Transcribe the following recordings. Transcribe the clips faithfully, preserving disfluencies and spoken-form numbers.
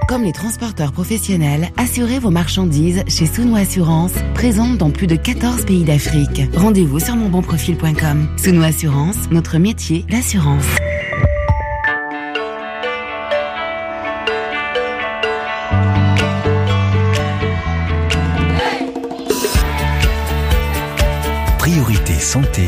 Comme les transporteurs professionnels, assurez vos marchandises chez Souno Assurance, présente dans plus de quatorze pays d'Afrique. Rendez-vous sur mon bon profil point com. Souno Assurance, notre métier, l'assurance. Priorité santé.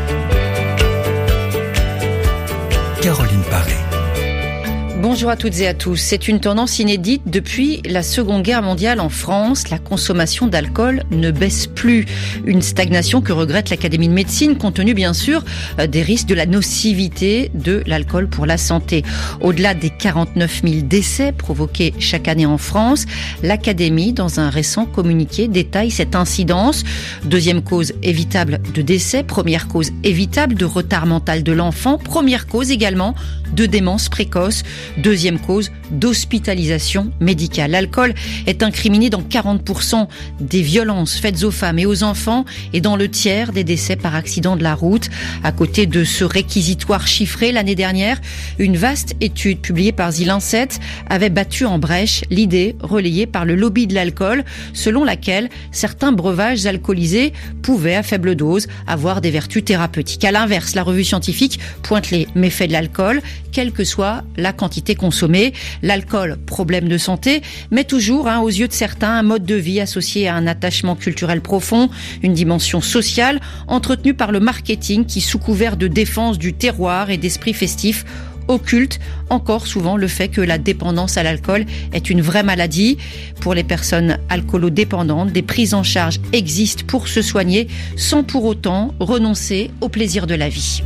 Caroline Paré. Bonjour à toutes et à tous. C'est une tendance inédite depuis la Seconde Guerre mondiale en France. La consommation d'alcool ne baisse plus. Une stagnation que regrette l'Académie de médecine, compte tenu bien sûr des risques de la nocivité de l'alcool pour la santé. Au-delà des quarante-neuf mille décès provoqués chaque année en France, l'Académie, dans un récent communiqué, détaille cette incidence. Deuxième cause évitable de décès, première cause évitable de retard mental de l'enfant, première cause également de démence précoce. Deuxième cause d'hospitalisation médicale. L'alcool est incriminé dans quarante pour cent des violences faites aux femmes et aux enfants et dans le tiers des décès par accident de la route. À côté de ce réquisitoire chiffré, l'année dernière, une vaste étude publiée par The Lancet avait battu en brèche l'idée relayée par le lobby de l'alcool, selon laquelle certains breuvages alcoolisés pouvaient, à faible dose, avoir des vertus thérapeutiques. À l'inverse, la revue scientifique pointe les méfaits de l'alcool, quelle que soit la quantité consommée. L'alcool, problème de santé, mais toujours, hein, aux yeux de certains, un mode de vie associé à un attachement culturel profond, une dimension sociale, entretenue par le marketing qui, sous couvert de défense du terroir et d'esprit festif, occulte encore souvent le fait que la dépendance à l'alcool est une vraie maladie. Pour les personnes alcoolodépendantes, des prises en charge existent pour se soigner sans pour autant renoncer au plaisir de la vie.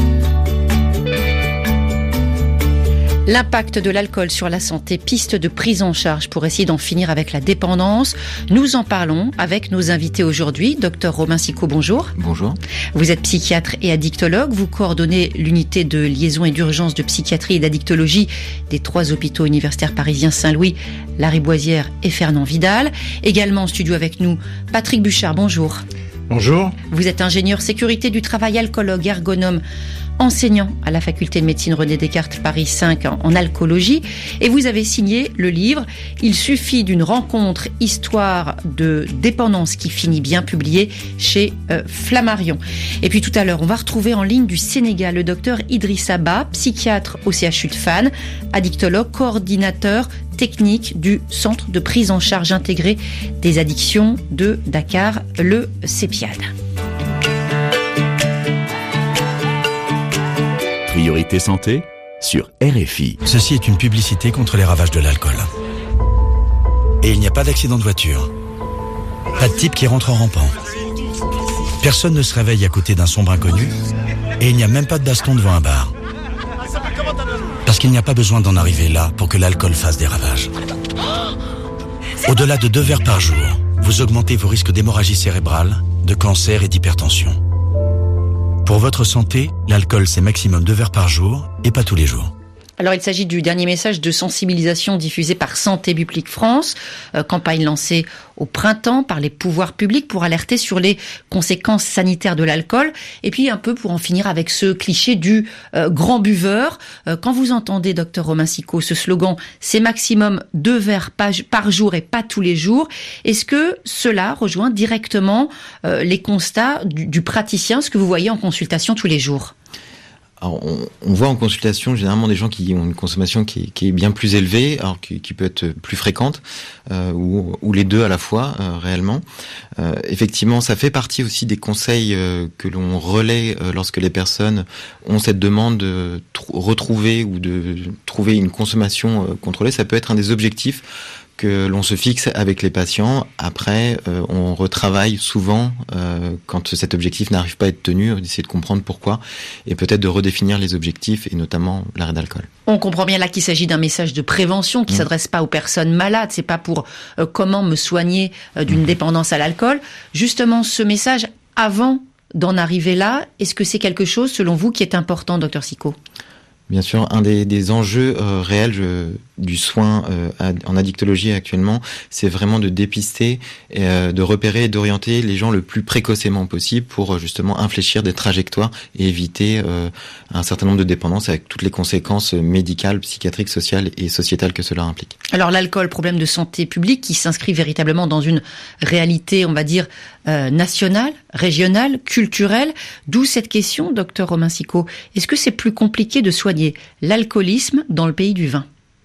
L'impact de l'alcool sur la santé, piste de prise en charge pour essayer d'en finir avec la dépendance. Nous en parlons avec nos invités aujourd'hui. Docteur Romain Sicot, bonjour. Bonjour. Vous êtes psychiatre et addictologue. Vous coordonnez l'unité de liaison et d'urgence de psychiatrie et d'addictologie des trois hôpitaux universitaires parisiens Saint-Louis, Lariboisière et Fernand Vidal. Également en studio avec nous, Patrick Buchard, bonjour. Bonjour. Vous êtes ingénieur sécurité du travail, alcoologue, ergonome, enseignant à la faculté de médecine René Descartes Paris cinq en, en alcoolologie, et vous avez signé le livre « Il suffit d'une rencontre, histoire de dépendance qui finit bien » publié chez euh, Flammarion. Et puis tout à l'heure, on va retrouver en ligne du Sénégal le docteur Idrissa Ba, psychiatre au C H U de Fannes, addictologue, coordinateur technique du Centre de prise en charge intégrée des addictions de Dakar, le CEPIAD. Priorité santé sur R F I. Ceci est une publicité contre les ravages de l'alcool. Et il n'y a pas d'accident de voiture. Pas de type qui rentre en rampant. Personne ne se réveille à côté d'un sombre inconnu. Et il n'y a même pas de baston devant un bar. Parce qu'il n'y a pas besoin d'en arriver là pour que l'alcool fasse des ravages. Au-delà de deux verres par jour, vous augmentez vos risques d'hémorragie cérébrale, de cancer et d'hypertension. Pour votre santé, l'alcool c'est maximum deux verres par jour et pas tous les jours. Alors il s'agit du dernier message de sensibilisation diffusé par Santé publique France, euh, campagne lancée au printemps par les pouvoirs publics pour alerter sur les conséquences sanitaires de l'alcool, et puis un peu pour en finir avec ce cliché du euh, grand buveur. Euh, quand vous entendez, docteur Romain Sicot, ce slogan « c'est maximum deux verres par jour et pas tous les jours », est-ce que cela rejoint directement euh, les constats du, du praticien, ce que vous voyez en consultation tous les jours ? Alors, on, on voit en consultation généralement des gens qui ont une consommation qui est, qui est bien plus élevée, alors qui, qui peut être plus fréquente, euh, ou, ou les deux à la fois euh, réellement. Euh, effectivement, ça fait partie aussi des conseils euh, que l'on relaie euh, lorsque les personnes ont cette demande de tr- retrouver ou de trouver une consommation euh, contrôlée. Ça peut être un des objectifs que l'on se fixe avec les patients. Après, euh, on retravaille souvent euh, quand cet objectif n'arrive pas à être tenu, d'essayer de comprendre pourquoi et peut-être de redéfinir les objectifs et notamment l'arrêt d'alcool. On comprend bien là qu'il s'agit d'un message de prévention qui mmh. s'adresse pas aux personnes malades. C'est pas pour euh, comment me soigner euh, d'une mmh. dépendance à l'alcool. Justement, ce message, avant d'en arriver là, est-ce que c'est quelque chose, selon vous, qui est important, docteur Sicot ? Bien sûr, un des, des enjeux euh, réels je, du soin euh, ad, en addictologie actuellement, c'est vraiment de dépister, et, euh, de repérer et d'orienter les gens le plus précocement possible pour euh, justement infléchir des trajectoires et éviter euh, un certain nombre de dépendances avec toutes les conséquences médicales, psychiatriques, sociales et sociétales que cela implique. Alors l'alcool, problème de santé publique qui s'inscrit véritablement dans une réalité, on va dire, euh, nationale, régionale, culturelle. D'où cette question, docteur Romain Sicot. Est-ce que c'est plus compliqué de soigner l'alcoolisme dans le pays du vin?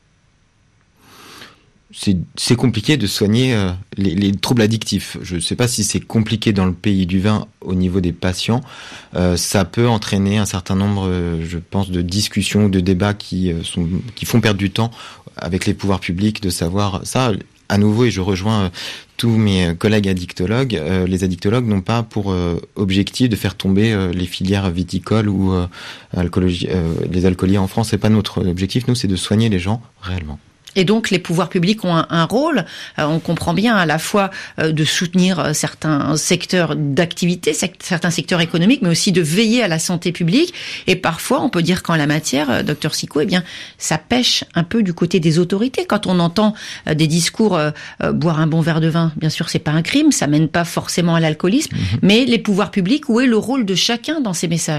C'est, c'est compliqué de soigner euh, les, les troubles addictifs. Je ne sais pas si c'est compliqué dans le pays du vin au niveau des patients. Euh, ça peut entraîner un certain nombre, euh, je pense, de discussions ou de débats qui, euh, sont, qui font perdre du temps avec les pouvoirs publics de savoir ça. À nouveau, et je rejoins euh, tous mes collègues addictologues, euh, les addictologues n'ont pas pour euh, objectif de faire tomber euh, les filières viticoles ou euh, alcoologie, euh, les alcooliers en France. C'est pas notre objectif. Nous, c'est de soigner les gens réellement. Et donc les pouvoirs publics ont un, un rôle, euh, on comprend bien, à la fois euh, de soutenir euh, certains secteurs d'activité, sec- certains secteurs économiques, mais aussi de veiller à la santé publique. Et parfois, on peut dire qu'en la matière, euh, docteur Sicot, eh bien, ça pêche un peu du côté des autorités. Quand on entend euh, des discours, euh, euh, boire un bon verre de vin, bien sûr, c'est pas un crime, ça mène pas forcément à l'alcoolisme, mmh. mais les pouvoirs publics, où est le rôle de chacun dans ces messages ?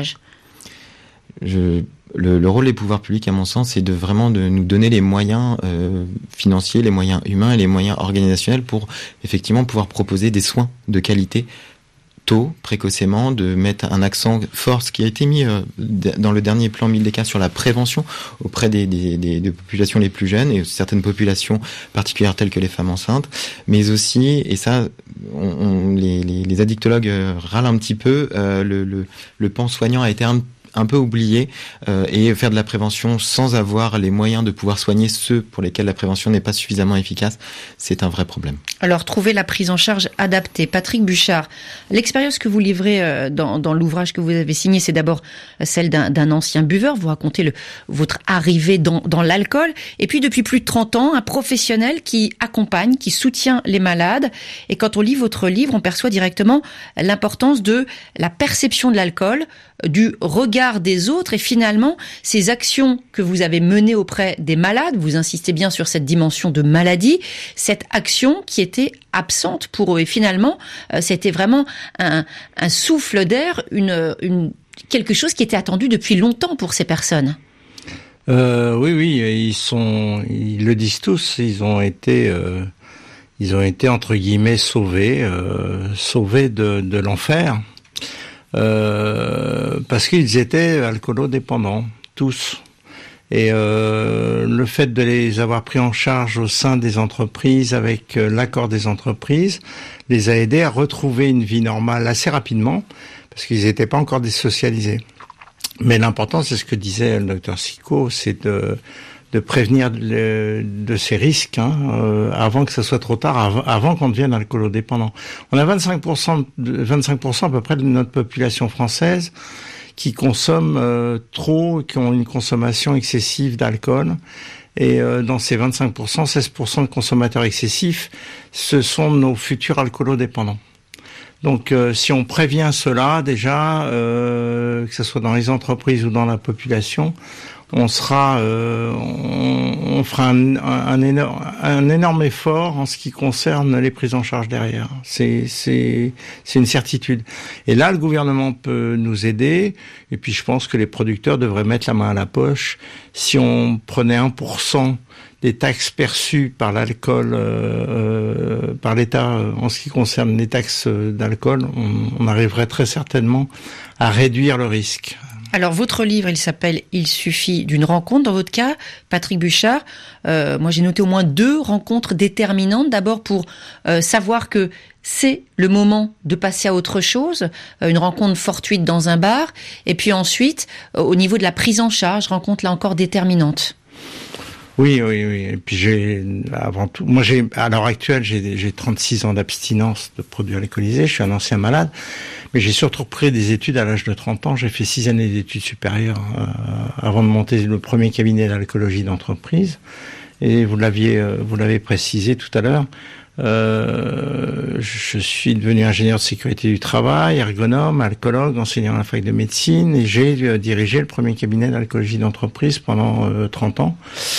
Je... Le, le rôle des pouvoirs publics, à mon sens, c'est de vraiment de nous donner les moyens euh, financiers, les moyens humains et les moyens organisationnels pour effectivement pouvoir proposer des soins de qualité tôt, précocement, de mettre un accent fort, ce qui a été mis euh, dans le dernier plan mille des cas sur la prévention auprès des, des, des, des populations les plus jeunes et certaines populations particulières telles que les femmes enceintes, mais aussi, et ça, on, on, les, les, les addictologues râlent un petit peu, euh, le, le, le pan soignant a été un un peu oublié euh, et faire de la prévention sans avoir les moyens de pouvoir soigner ceux pour lesquels la prévention n'est pas suffisamment efficace, c'est un vrai problème. Alors, trouver la prise en charge adaptée. Patrick Buchard, l'expérience que vous livrez euh, dans, dans l'ouvrage que vous avez signé, c'est d'abord celle d'un, d'un ancien buveur. Vous racontez le, votre arrivée dans, dans l'alcool. Et puis, depuis plus de trente ans, un professionnel qui accompagne, qui soutient les malades. Et quand on lit votre livre, on perçoit directement l'importance de la perception de l'alcool, du regard des autres et finalement ces actions que vous avez menées auprès des malades, vous insistez bien sur cette dimension de maladie, cette action qui était absente pour eux et finalement c'était vraiment un, un souffle d'air, une, une, quelque chose qui était attendu depuis longtemps pour ces personnes. Euh, oui, oui, ils sont, ils le disent tous, ils ont été, euh, ils ont été entre guillemets sauvés, euh, sauvés de, de l'enfer. Euh, parce qu'ils étaient alcoolodépendants, tous. Et euh, le fait de les avoir pris en charge au sein des entreprises, avec euh, l'accord des entreprises, les a aidés à retrouver une vie normale assez rapidement, parce qu'ils n'étaient pas encore désocialisés. Mais l'important, c'est ce que disait le docteur Sicot, c'est de... de prévenir de, de ces risques hein, euh, avant que ce soit trop tard, avant, avant qu'on devienne alcoolodépendant. On a vingt-cinq pour cent, vingt-cinq pour cent à peu près de notre population française qui consomme euh, trop, qui ont une consommation excessive d'alcool. Et euh, dans ces vingt-cinq pour cent, seize pour cent de consommateurs excessifs, ce sont nos futurs alcoolodépendants. Donc, euh, si on prévient cela déjà, euh, que ce soit dans les entreprises ou dans la population, on sera, euh, on, on fera un, un, énorme, un énorme effort en ce qui concerne les prises en charge derrière. C'est, c'est, c'est une certitude. Et là, le gouvernement peut nous aider. Et puis, je pense que les producteurs devraient mettre la main à la poche. Si on prenait un pour cent des taxes perçues par l'alcool, euh, par l'État euh, en ce qui concerne les taxes d'alcool, on, on arriverait très certainement à réduire le risque. Alors, votre livre, il s'appelle « Il suffit d'une rencontre ». Dans votre cas, Patrick Buchard, euh, moi j'ai noté au moins deux rencontres déterminantes. D'abord pour euh, savoir que c'est le moment de passer à autre chose, euh, une rencontre fortuite dans un bar. Et puis ensuite, euh, au niveau de la prise en charge, rencontre là encore déterminante. Oui, oui, oui. Et puis j'ai, avant tout, moi j'ai, à l'heure actuelle, j'ai, j'ai trente-six ans d'abstinence de produits alcoolisés. Je suis un ancien malade, mais j'ai surtout pris des études à l'âge de trente ans. J'ai fait six années d'études supérieures euh, avant de monter le premier cabinet d'alcoolologie d'entreprise. Et vous l'aviez, euh, vous l'avez précisé tout à l'heure. Euh, je suis devenu ingénieur de sécurité du travail, ergonome, alcoologue, enseignant à la fac de médecine, et j'ai dirigé le premier cabinet d'alcoolologie d'entreprise pendant euh, trente ans.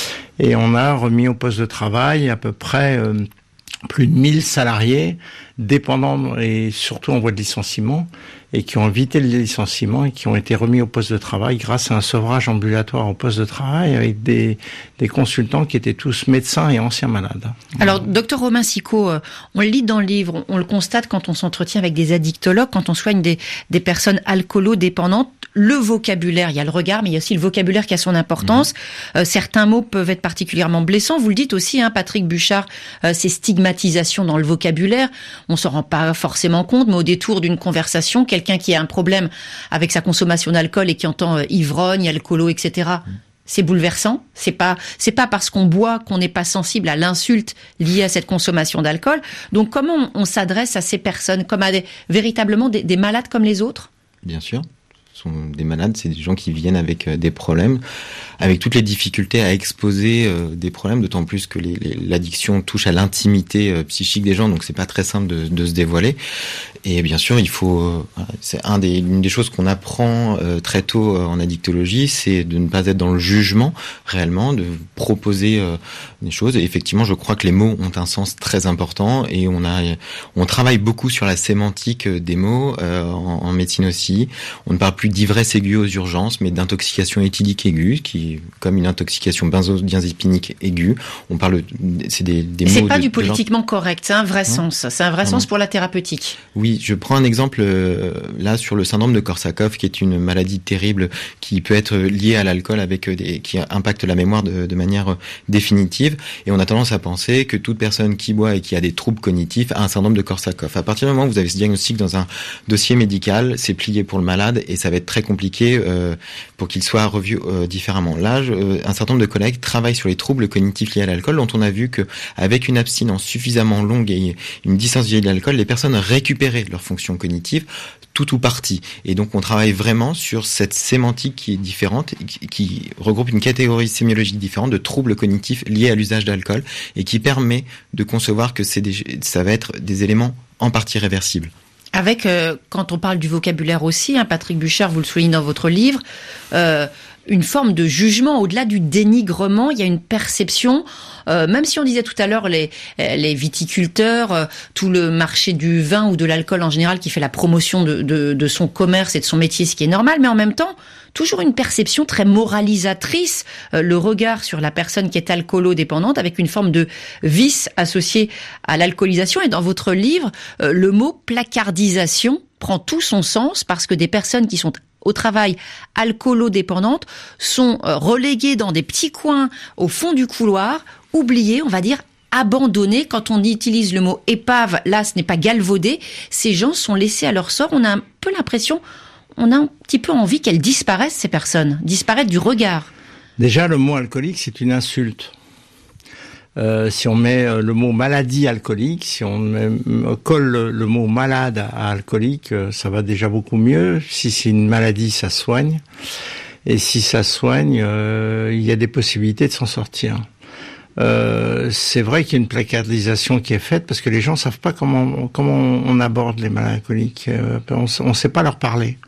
Et on a remis au poste de travail à peu près euh, plus de mille salariés, dépendants et surtout en voie de licenciement, et qui ont évité le licenciement et qui ont été remis au poste de travail grâce à un sevrage ambulatoire au poste de travail avec des, des consultants qui étaient tous médecins et anciens malades. Alors, docteur Romain Sicot, on le lit dans le livre, on le constate quand on s'entretient avec des addictologues, quand on soigne des, des personnes alcoolo-dépendantes, le vocabulaire, il y a le regard, mais il y a aussi le vocabulaire qui a son importance. Mmh. Euh, certains mots peuvent être particulièrement blessants. Vous le dites aussi, hein, Patrick Buchard, euh, ces stigmatisations dans le vocabulaire, on s'en rend pas forcément compte, mais au détour d'une conversation, quelqu'un qui a un problème avec sa consommation d'alcool et qui entend euh, ivrogne, alcoolo, et cetera. Mmh. C'est bouleversant. C'est pas, c'est pas parce qu'on boit qu'on n'est pas sensible à l'insulte liée à cette consommation d'alcool. Donc, comment on, on s'adresse à ces personnes, comme à des, véritablement des, des malades comme les autres? Bien sûr. Sont des malades, c'est des gens qui viennent avec des problèmes, avec toutes les difficultés à exposer euh, des problèmes, d'autant plus que les, les, l'addiction touche à l'intimité euh, psychique des gens, donc c'est pas très simple de, de se dévoiler. Et bien sûr, il faut, euh, c'est un des, une des choses qu'on apprend euh, très tôt euh, en addictologie, c'est de ne pas être dans le jugement réellement, de proposer euh, des choses. Et effectivement, je crois que les mots ont un sens très important, et on a, on travaille beaucoup sur la sémantique des mots euh, en, en médecine aussi. On ne parle plus d'ivresse aiguë aux urgences, mais d'intoxication éthylique aiguë, qui comme une intoxication benzodiazépinique aiguë. On parle, c'est des, des mots. C'est pas de, du politiquement correct, c'est un vrai non. sens. C'est un vrai non. sens pour la thérapeutique. Oui, je prends un exemple euh, là sur le syndrome de Korsakoff, qui est une maladie terrible qui peut être liée à l'alcool, avec des, qui impacte la mémoire de, de manière définitive. Et on a tendance à penser que toute personne qui boit et qui a des troubles cognitifs a un syndrome de Korsakoff. À partir du moment où vous avez ce diagnostic dans un dossier médical, c'est plié pour le malade et ça va être très compliqué euh, pour qu'il soit revu euh, différemment. Là, je, euh, un certain nombre de collègues travaillent sur les troubles cognitifs liés à l'alcool, dont on a vu que avec une abstinence suffisamment longue et une distance vis-à-vis de l'alcool, les personnes récupéraient leur fonction cognitive, tout ou partie. Et donc, on travaille vraiment sur cette sémantique qui est différente, qui, qui regroupe une catégorie sémiologique différente de troubles cognitifs liés à l'usage d'alcool et qui permet de concevoir que c'est des, ça va être des éléments en partie réversibles. Avec, euh, quand on parle du vocabulaire aussi, hein, Patrick Buchard, vous le soulignez dans votre livre, euh, une forme de jugement, au-delà du dénigrement, il y a une perception, euh, même si on disait tout à l'heure les, les viticulteurs, euh, tout le marché du vin ou de l'alcool en général qui fait la promotion de, de, de son commerce et de son métier, ce qui est normal, mais en même temps, toujours une perception très moralisatrice, euh, le regard sur la personne qui est alcoolo-dépendante avec une forme de vice associé à l'alcoolisation. Et dans votre livre, euh, le mot placardisation prend tout son sens parce que des personnes qui sont au travail alcoolo-dépendantes sont euh, reléguées dans des petits coins au fond du couloir, oubliées, on va dire, abandonnées. Quand on utilise le mot épave, là, ce n'est pas galvaudé. Ces gens sont laissés à leur sort. On a un peu l'impression... On a un petit peu envie qu'elles disparaissent, ces personnes, disparaissent du regard. Déjà, le mot alcoolique, c'est une insulte. Euh, si on met le mot maladie alcoolique, si on met, colle le, le mot malade à alcoolique, ça va déjà beaucoup mieux. Si c'est une maladie, ça soigne. Et si ça soigne, euh, il y a des possibilités de s'en sortir. Euh, c'est vrai qu'il y a une placardisation qui est faite parce que les gens savent pas comment comment on aborde les malades alcooliques. Euh, on, on sait pas leur parler.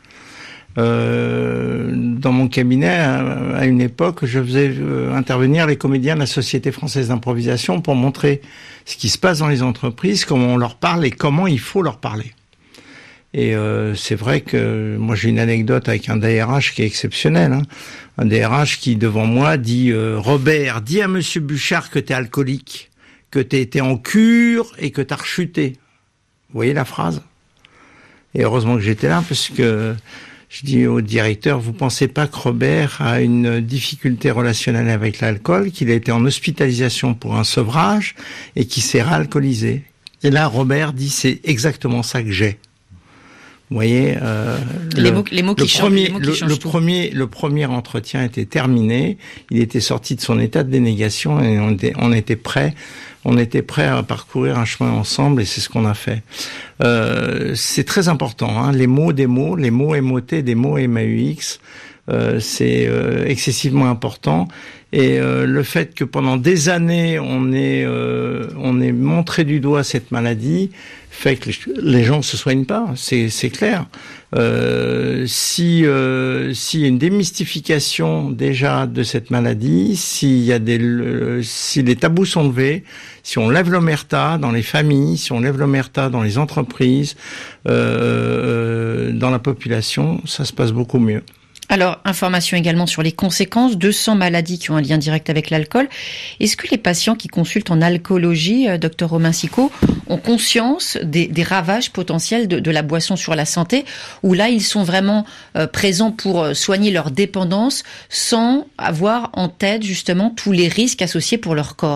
Euh, dans mon cabinet, à, à une époque, je faisais euh, intervenir les comédiens de la Société française d'improvisation pour montrer ce qui se passe dans les entreprises, comment on leur parle et comment il faut leur parler. Et euh, c'est vrai que moi j'ai une anecdote avec un D R H qui est exceptionnel. Hein. Un D R H qui devant moi dit euh, « Robert, dis à Monsieur Buchard que t'es alcoolique, que t'es été en cure et que t'as rechuté. » Vous voyez la phrase? Et heureusement que j'étais là parce que je dis au directeur, vous pensez pas que Robert a une difficulté relationnelle avec l'alcool, qu'il a été en hospitalisation pour un sevrage et qu'il s'est réalcoolisé. Et là, Robert dit, c'est exactement ça que j'ai. Vous voyez, euh, les, le, mots, les mots qui le changent, premier, les mots qui le, changent le tout. premier, le premier entretien était terminé. Il était sorti de son état de dénégation et on était, on était prêt. On était prêt à parcourir un chemin ensemble et c'est ce qu'on a fait. Euh, c'est très important, hein, les mots des mots, les mots émotés des mots M A U X, euh, c'est euh, excessivement important. Et euh, le fait que pendant des années on est euh, on est montré du doigt cette maladie fait que les gens se soignent pas, c'est c'est clair. Euh, si euh, s'il y a une démystification déjà de cette maladie, s'il y a des le, si les tabous sont levés, si on lève l'omerta dans les familles, si on lève l'omerta dans les entreprises, euh, dans la population, ça se passe beaucoup mieux. Alors, information également sur les conséquences, deux cents maladies qui ont un lien direct avec l'alcool. Est-ce que les patients qui consultent en alcoolologie, euh, docteur Romain Sicot, ont conscience des, des ravages potentiels de, de la boisson sur la santé, ou là, ils sont vraiment euh, présents pour euh, soigner leur dépendance sans avoir en tête justement tous les risques associés pour leur corps ?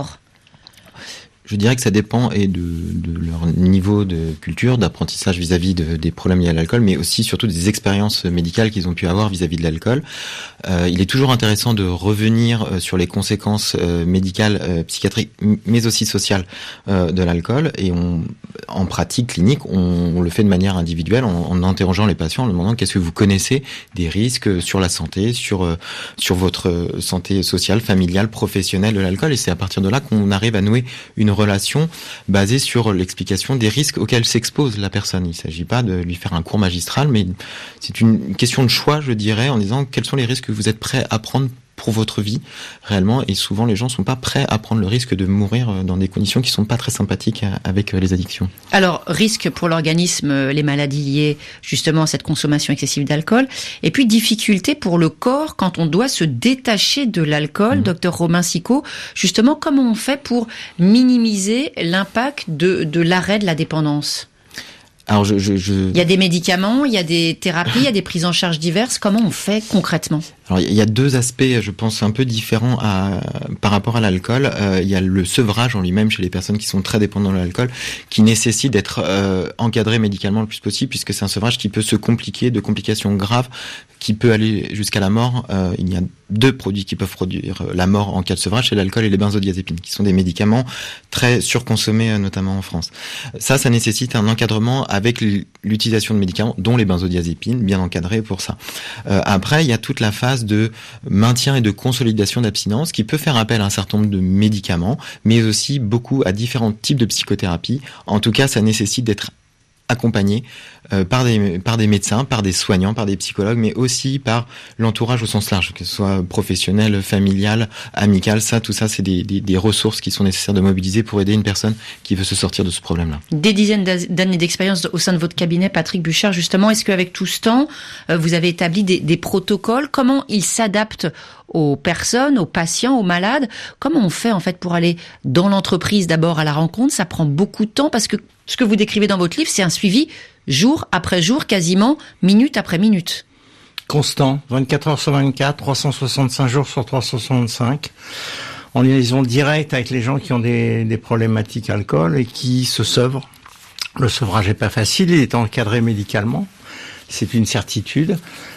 Je dirais que ça dépend et de, de leur niveau de culture, d'apprentissage vis-à-vis de, des problèmes liés à l'alcool, mais aussi surtout des expériences médicales qu'ils ont pu avoir vis-à-vis de l'alcool. Euh, il est toujours intéressant de revenir euh, sur les conséquences euh, médicales, euh, psychiatriques, mais aussi sociales euh, de l'alcool. Et on, en pratique clinique, on, on le fait de manière individuelle, en, en interrogeant les patients, en leur demandant qu'est-ce que vous connaissez des risques sur la santé, sur euh, sur votre santé sociale, familiale, professionnelle de l'alcool. Et c'est à partir de là qu'on arrive à nouer une relation basée sur l'explication des risques auxquels s'expose la personne. Il ne s'agit pas de lui faire un cours magistral, mais c'est une question de choix, je dirais, en disant quels sont les risques que vous êtes prêts à prendre pour votre vie, réellement. Et souvent, les gens ne sont pas prêts à prendre le risque de mourir dans des conditions qui ne sont pas très sympathiques avec les addictions. Alors, risque pour l'organisme, les maladies liées justement à cette consommation excessive d'alcool. Et puis, difficulté pour le corps quand on doit se détacher de l'alcool. Mmh. Docteur Romain Sicot, justement, comment on fait pour minimiser l'impact de, de l'arrêt de la dépendance ? Alors je, je, je... Il y a des médicaments, il y a des thérapies, il y a des prises en charge diverses. Comment on fait concrètement ? Alors il y a deux aspects, je pense, un peu différents à, par rapport à l'alcool. Euh, il y a le sevrage en lui-même chez les personnes qui sont très dépendantes de l'alcool, qui nécessite d'être euh, encadré médicalement le plus possible, puisque c'est un sevrage qui peut se compliquer, de complications graves, qui peut aller jusqu'à la mort. Euh, il y a deux produits qui peuvent produire la mort en cas de sevrage, c'est l'alcool et les benzodiazépines, qui sont des médicaments très surconsommés, notamment en France. Ça, ça nécessite un encadrement avec l'utilisation de médicaments, dont les benzodiazépines, bien encadrés pour ça. Euh, après, il y a toute la phase de maintien et de consolidation d'abstinence qui peut faire appel à un certain nombre de médicaments, mais aussi beaucoup à différents types de psychothérapie. En tout cas, ça nécessite d'être accompagné euh, par des par des médecins, par des soignants, par des psychologues, mais aussi par l'entourage au sens large, que ce soit professionnel, familial, amical. Ça, tout ça, c'est des, des, des ressources qui sont nécessaires de mobiliser pour aider une personne qui veut se sortir de ce problème-là. Des dizaines d'années d'expérience au sein de votre cabinet, Patrick Buchard, justement, est-ce qu'avec tout ce temps, vous avez établi des, des protocoles ? Comment ils s'adaptent aux personnes, aux patients, aux malades ? Comment on fait en fait pour aller dans l'entreprise d'abord à la rencontre ? Ça prend beaucoup de temps parce que ce que vous décrivez dans votre livre, c'est un suivi jour après jour, quasiment minute après minute. Constant, vingt-quatre heures sur vingt-quatre, trois cent soixante-cinq jours sur trois cent soixante-cinq, en liaison directe avec les gens qui ont des, des problématiques alcool et qui se sevrent. Le sevrage n'est pas facile, il est encadré médicalement, c'est une certitude.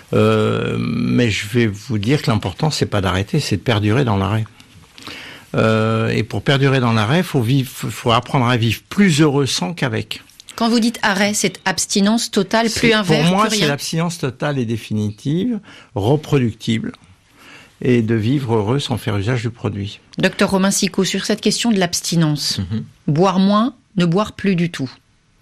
Euh, mais je vais vous dire que l'important, c'est pas d'arrêter, c'est de perdurer dans l'arrêt. Euh, et pour perdurer dans l'arrêt, faut vivre, faut apprendre à vivre plus heureux sans qu'avec. Quand vous dites arrêt, c'est abstinence totale, plus un verre, plus rien. Pour moi, c'est l'abstinence totale et définitive, reproductible, et de vivre heureux sans faire usage du produit. Docteur Romain Sicot, sur cette question de l'abstinence, mmh. boire moins, ne boire plus du tout.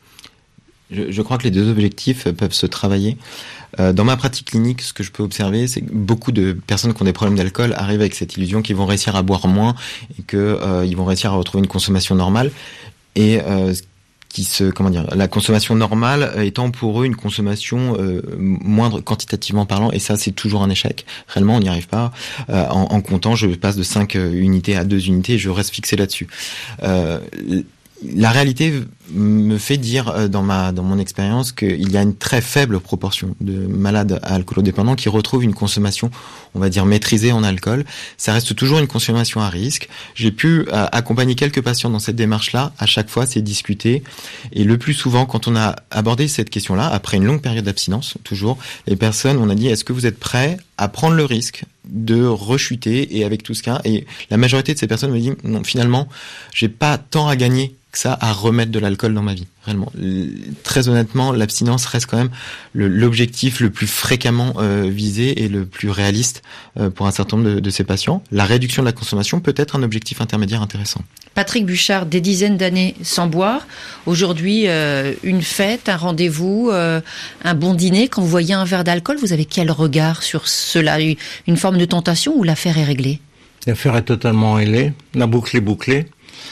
Je, je crois que les deux objectifs peuvent se travailler. Euh, dans ma pratique clinique, ce que je peux observer, c'est que beaucoup de personnes qui ont des problèmes d'alcool arrivent avec cette illusion qu'ils vont réussir à boire moins et que euh, ils vont réussir à retrouver une consommation normale. Et euh, qui se, comment dire, la consommation normale étant pour eux une consommation euh, moindre quantitativement parlant, et ça c'est toujours un échec. Réellement, on n'y arrive pas. Euh, en, en comptant, je passe de cinq unités à deux unités, et je reste fixé là-dessus. Euh, La réalité me fait dire dans ma dans mon expérience qu'il y a une très faible proportion de malades alcoolodépendants qui retrouvent une consommation, on va dire, maîtrisée en alcool. Ça reste toujours une consommation à risque. J'ai pu euh, accompagner quelques patients dans cette démarche-là. À chaque fois, c'est discuté. Et le plus souvent, quand on a abordé cette question-là, après une longue période d'abstinence, toujours, les personnes, on a dit, est-ce que vous êtes prêts à prendre le risque de rechuter et avec tout ce qu'il y a ? Et la majorité de ces personnes me disent, non, finalement, j'ai pas tant à gagner que ça à remettre de l'alcool l'alcool dans ma vie, réellement. Très honnêtement, l'abstinence reste quand même le, l'objectif le plus fréquemment euh, visé et le plus réaliste euh, pour un certain nombre de, de ces patients. La réduction de la consommation peut être un objectif intermédiaire intéressant. Patrick Buchard, des dizaines d'années sans boire. Aujourd'hui, euh, une fête, un rendez-vous, euh, un bon dîner. Quand vous voyez un verre d'alcool, vous avez quel regard sur cela? Une forme de tentation ou l'affaire est réglée? L'affaire est totalement réglée. La boucle est bouclée.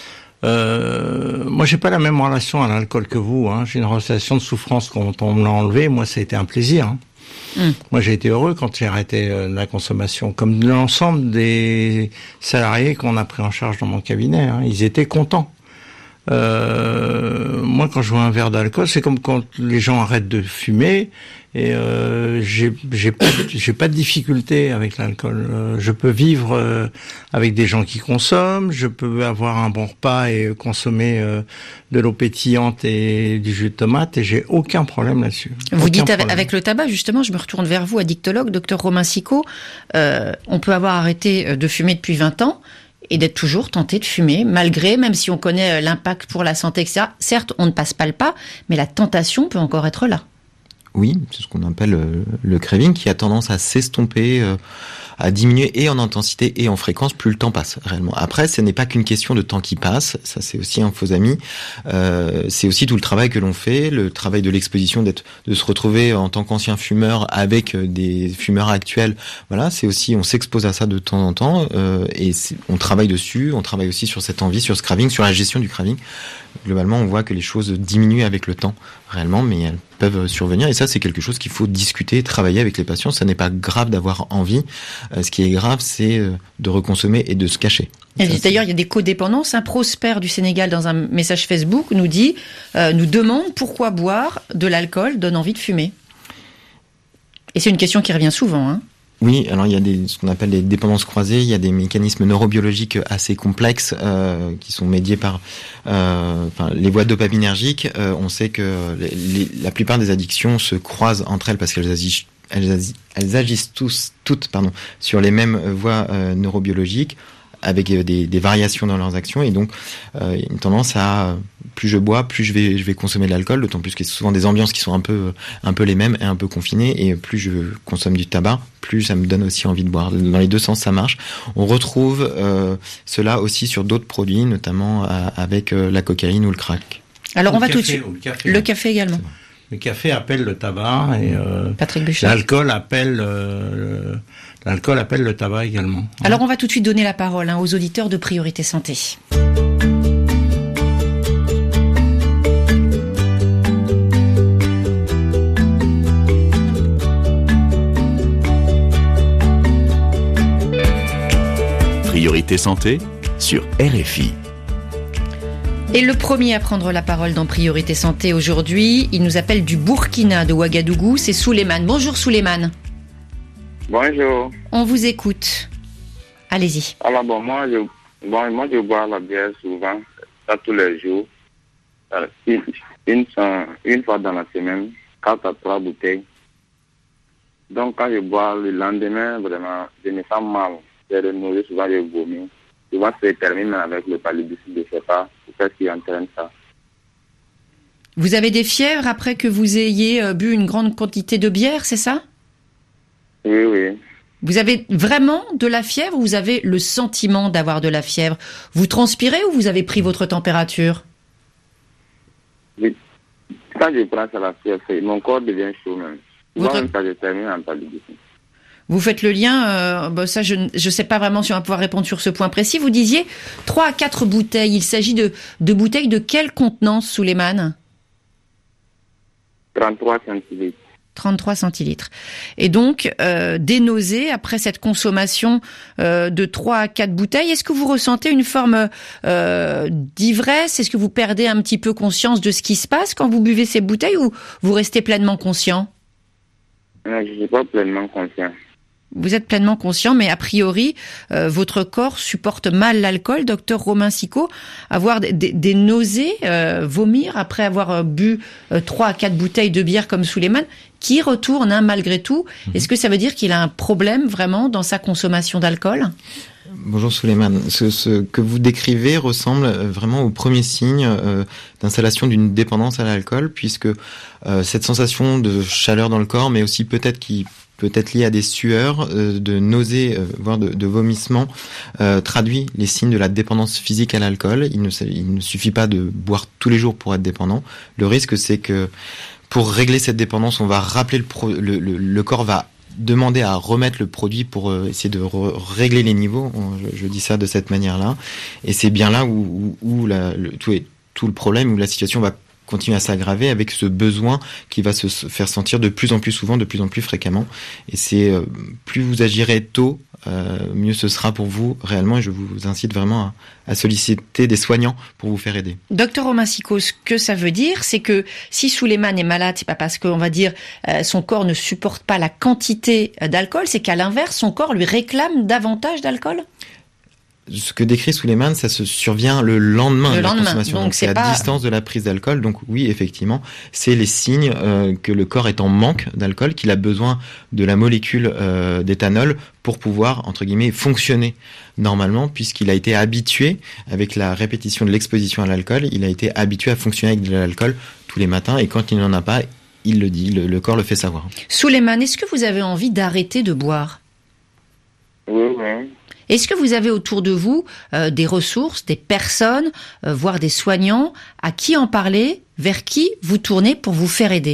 Euh, moi, j'ai pas la même relation à l'alcool que vous. Hein. J'ai une relation de souffrance quand on me l'a enlevé. Moi, ça a été un plaisir. Hein. Mmh. Moi, j'ai été heureux quand j'ai arrêté euh, la consommation, comme l'ensemble des salariés qu'on a pris en charge dans mon cabinet. Hein. Ils étaient contents. Euh, moi, quand je vois un verre d'alcool, c'est comme quand les gens arrêtent de fumer. Et euh, j'ai, j'ai pas, j'ai pas de difficulté avec l'alcool. Euh, je peux vivre euh, avec des gens qui consomment. Je peux avoir un bon repas et consommer euh, de l'eau pétillante et du jus de tomate. Et j'ai aucun problème là-dessus. Vous aucun dites avec, problème. avec le tabac, justement, je me retourne vers vous, addictologue, docteur Romain Sicot. Euh, on peut avoir arrêté de fumer depuis vingt ans. Et d'être toujours tenté de fumer, malgré, même si on connaît l'impact pour la santé, et cetera. Certes, on ne passe pas le pas, mais la tentation peut encore être là. Oui, c'est ce qu'on appelle le, le craving, qui a tendance à s'estomper, euh, à diminuer et en intensité et en fréquence plus le temps passe réellement. Après, ce n'est pas qu'une question de temps qui passe, ça c'est aussi un faux ami. Euh, c'est aussi tout le travail que l'on fait, le travail de l'exposition, d'être, de se retrouver en tant qu'ancien fumeur avec des fumeurs actuels. Voilà, c'est aussi, on s'expose à ça de temps en temps euh, et on travaille dessus. On travaille aussi sur cette envie, sur ce craving, sur la gestion du craving. Globalement, on voit que les choses diminuent avec le temps réellement, mais elles peuvent survenir. Et ça, c'est quelque chose qu'il faut discuter, travailler avec les patients. Ça n'est pas grave d'avoir envie. Euh, ce qui est grave, c'est euh, de reconsommer et de se cacher. Et ça, d'ailleurs, il y a des codépendances. Un Prosper du Sénégal, dans un message Facebook, nous dit, euh, nous demande pourquoi boire de l'alcool donne envie de fumer. Et c'est une question qui revient souvent, hein. Oui, alors il y a des, ce qu'on appelle des dépendances croisées, il y a des mécanismes neurobiologiques assez complexes euh, qui sont médiés par euh, enfin, les voies dopaminergiques. Euh, on sait que les, les, la plupart des addictions se croisent entre elles parce qu'elles agissent, elles agissent, elles agissent tous, toutes pardon, sur les mêmes voies euh, neurobiologiques, avec des, des variations dans leurs actions, et donc euh, une tendance à plus je bois, plus je vais je vais consommer de l'alcool, d'autant plus qu'il y a souvent des ambiances qui sont un peu un peu les mêmes et un peu confinées, et plus je consomme du tabac, plus ça me donne aussi envie de boire. Dans les deux sens, ça marche. On retrouve euh, cela aussi sur d'autres produits, notamment à, avec euh, la cocaïne ou le crack. Alors le on va café, tout de suite. Le café, le café également. Le café appelle le tabac et euh, Patrick Buchard. L'alcool appelle euh, l'alcool appelle le tabac également. Alors on va tout de suite donner la parole hein, aux auditeurs de Priorité Santé. Priorité Santé sur R F I. Et le premier à prendre la parole dans Priorité Santé aujourd'hui, il nous appelle du Burkina, de Ouagadougou, c'est Souleymane. Bonjour Souleymane. Bonjour. On vous écoute. Allez-y. Alors bon, moi je, bon, moi, je bois la bière souvent, ça tous les jours. Une, une, une fois dans la semaine, quatre à trois bouteilles. Donc quand je bois le lendemain, vraiment, je me sens mal. J'ai des nausées, souvent je vomis. Souvent, ça se termine avec le paludisme, je ne sais pas. C'est ce qui entraîne ça. Vous avez des fièvres après que vous ayez bu une grande quantité de bière, c'est ça? Oui, oui. Vous avez vraiment de la fièvre ou vous avez le sentiment d'avoir de la fièvre? Vous transpirez ou vous avez pris votre température? Oui. Quand je prends ça la fièvre, mon corps devient chaud même. Souvent, votre... même ça se termine en paludisme. Vous faites le lien, euh, bah ça je ne sais pas vraiment si on va pouvoir répondre sur ce point précis. Vous disiez trois à quatre bouteilles. Il s'agit de, de bouteilles de quelle contenance, Souleymane? trente-trois centilitres. trente-trois centilitres. Et donc, euh, des nausées après cette consommation euh, de trois à quatre bouteilles. Est-ce que vous ressentez une forme euh, d'ivresse? Est-ce que vous perdez un petit peu conscience de ce qui se passe quand vous buvez ces bouteilles ou vous restez pleinement conscient? Non, je ne suis pas pleinement conscient. Vous êtes pleinement conscient, mais a priori, euh, votre corps supporte mal l'alcool. Docteur Romain Sicot, avoir des, des, des nausées, euh, vomir après avoir bu trois euh, à quatre bouteilles de bière comme Souleymane, qui retourne hein, malgré tout. Mmh. Est-ce que ça veut dire qu'il a un problème vraiment dans sa consommation d'alcool? Bonjour Souleymane. Ce, ce que vous décrivez ressemble vraiment au premier signe euh, d'installation d'une dépendance à l'alcool, puisque euh, cette sensation de chaleur dans le corps, mais aussi peut-être qui peut être liée à des sueurs, euh, de nausées, euh, voire de, de vomissements, euh, traduit les signes de la dépendance physique à l'alcool. Il ne, il ne suffit pas de boire tous les jours pour être dépendant. Le risque, c'est que pour régler cette dépendance, on va rappeler le, pro, le, le, le corps va demander à remettre le produit pour euh, essayer de re- régler les niveaux. Je, je dis ça de cette manière-là. Et c'est bien là où, où, où la, le, tout, est, tout le problème, où la situation va continuer à s'aggraver avec ce besoin qui va se faire sentir de plus en plus souvent, de plus en plus fréquemment. Et c'est euh, plus vous agirez tôt, euh, mieux ce sera pour vous réellement. Et je vous incite vraiment à, à solliciter des soignants pour vous faire aider. Docteur Romain Sicot, ce que ça veut dire, c'est que si Souleymane est malade, c'est pas parce qu'on va dire euh, son corps ne supporte pas la quantité d'alcool, c'est qu'à l'inverse, son corps lui réclame davantage d'alcool. Ce que décrit Souleymane, ça se survient le lendemain le de la lendemain. consommation. Donc, donc c'est c'est à pas... distance de la prise d'alcool. Donc oui, effectivement, c'est les signes euh, que le corps est en manque d'alcool, qu'il a besoin de la molécule euh, d'éthanol pour pouvoir, entre guillemets, fonctionner normalement, puisqu'il a été habitué, avec la répétition de l'exposition à l'alcool, il a été habitué à fonctionner avec de l'alcool tous les matins, et quand il n'en a pas, il le dit, le, le corps le fait savoir. Souleymane, est-ce que vous avez envie d'arrêter de boire ? Oui, oui. Est-ce que vous avez autour de vous euh, des ressources, des personnes, euh, voire des soignants, à qui en parler, vers qui vous tournez pour vous faire aider ?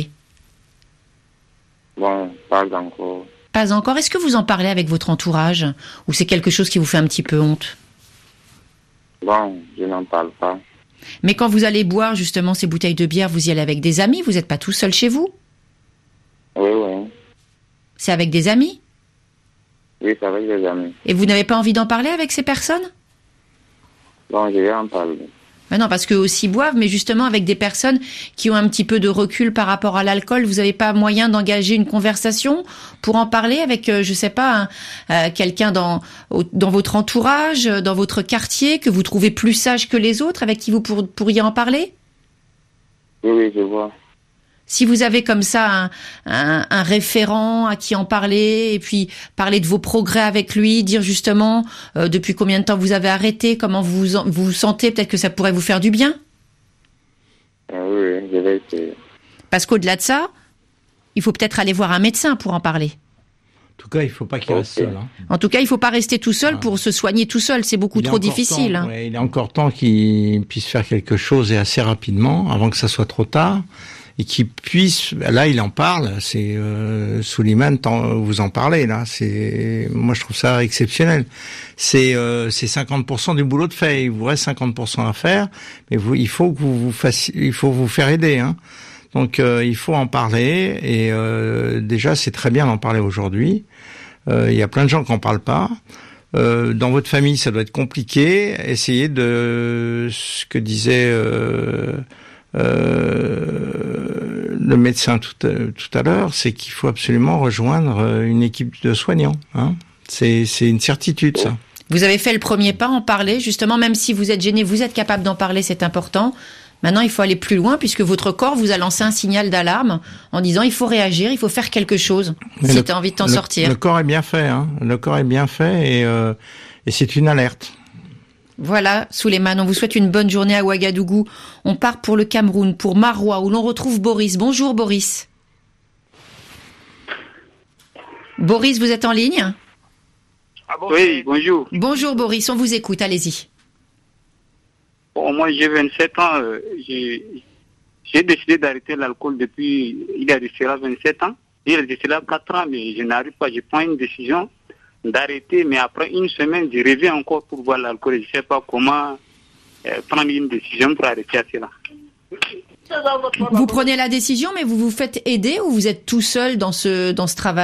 Bon, pas encore. Pas encore. Est-ce que vous en parlez avec votre entourage ? Ou c'est quelque chose qui vous fait un petit peu honte ? Bon, je n'en parle pas. Mais quand vous allez boire justement ces bouteilles de bière, vous y allez avec des amis ? Vous n'êtes pas tout seul chez vous ? Oui, oui. C'est avec des amis ? Oui, c'est avec des amis. Et vous n'avez pas envie d'en parler avec ces personnes ? Bon, je vais en parler. Ben non, parce qu'eux aussi boivent, mais justement avec des personnes qui ont un petit peu de recul par rapport à l'alcool, vous n'avez pas moyen d'engager une conversation pour en parler avec, euh, je sais pas, un, euh, quelqu'un dans au, dans votre entourage, dans votre quartier, que vous trouvez plus sage que les autres, avec qui vous pour, pourriez en parler ? Oui, oui, je vois. Si vous avez comme ça un, un, un référent à qui en parler, et puis parler de vos progrès avec lui, dire justement euh, depuis combien de temps vous avez arrêté, comment vous vous, vous vous sentez, peut-être que ça pourrait vous faire du bien. Ah, oui, oui, je vais essayer. Parce qu'au-delà de ça, il faut peut-être aller voir un médecin pour en parler. En tout cas, il ne faut pas qu'il Okay. reste seul. Hein. En tout cas, il ne faut pas rester tout seul Ah. pour se soigner tout seul, c'est beaucoup Il est trop encore difficile. temps, hein. ouais, il est encore temps qu'il puisse faire quelque chose et assez rapidement, avant que ça soit trop tard. Et qui puisse, là il en parle, c'est euh, Souleymane, vous en parlez là, c'est, moi je trouve ça exceptionnel. C'est euh, c'est cinquante pour cent du boulot de fait, il vous reste cinquante pour cent à faire, mais vous, il faut que vous vous fassiez, il faut vous faire aider, hein. Donc euh, il faut en parler et euh, déjà c'est très bien d'en parler aujourd'hui. Euh, il y a plein de gens qui en parlent pas. Euh, dans votre famille ça doit être compliqué. Essayez de ce que disait. Euh, Euh, le médecin tout à, tout à l'heure, c'est qu'il faut absolument rejoindre une équipe de soignants. Hein. C'est, c'est une certitude, ça. Vous avez fait le premier pas, en parler, justement, même si vous êtes gêné, vous êtes capable d'en parler, c'est important. Maintenant, il faut aller plus loin, puisque votre corps vous a lancé un signal d'alarme en disant il faut réagir, il faut faire quelque chose, Mais si le, tu as envie de t'en le, sortir. Le corps est bien fait, hein. Le corps est bien fait et, euh, et c'est une alerte. Voilà, Souleymane, on vous souhaite une bonne journée à Ouagadougou. On part pour le Cameroun, pour Maroua, où l'on retrouve Boris. Bonjour Boris. Boris, vous êtes en ligne ? Ah bon, oui, bonjour. Bonjour Boris, on vous écoute, allez-y. Bon, moi j'ai vingt-sept ans, euh, j'ai, j'ai décidé d'arrêter l'alcool depuis, il y a de cela vingt-sept ans. Il y a de cela quatre ans, mais je n'arrive pas, je prends une décision d'arrêter, mais après une semaine, je reviens encore pour boire l'alcool. Je ne sais pas comment euh, prendre une décision pour arrêter à cela. Vous prenez la décision, mais vous vous faites aider ou vous êtes tout seul dans ce, dans ce travail ?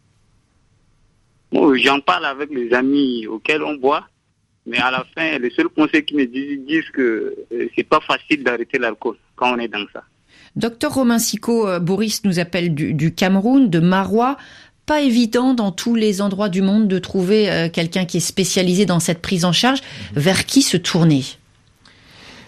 Bon, j'en parle avec les amis auxquels on boit, mais à la fin, les seuls conseils qu'ils me disent, ils disent que euh, c'est pas facile d'arrêter l'alcool quand on est dans ça. Docteur Romain Sicot, euh, Boris nous appelle du, du Cameroun, de Maroua. Pas évident dans tous les endroits du monde de trouver euh, quelqu'un qui est spécialisé dans cette prise en charge. Vers qui se tourner ?